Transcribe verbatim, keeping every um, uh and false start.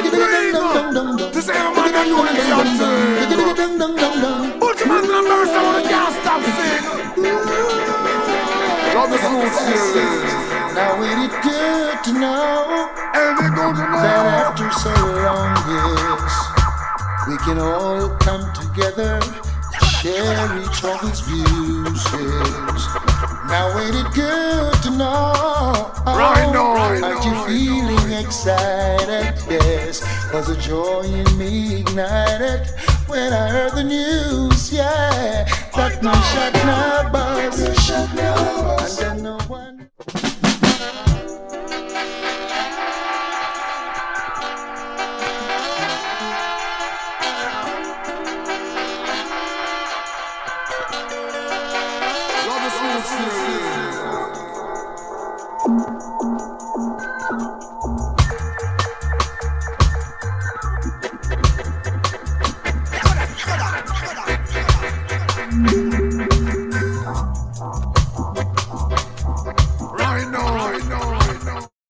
bring to say a man and you in the answer. Put your man in the verse and you can't stop singing. Love the smooth series. Now it is good to know Every good to know that after so long years we can all come together, share each other's views. Yes. Now ain't it good to know? Right now, right aren't now, you right feeling now. excited? Yes, was the joy in me ignited when I heard the news. Yeah, that my shot now buzz, and then no one. Love the smooth series. Thank you.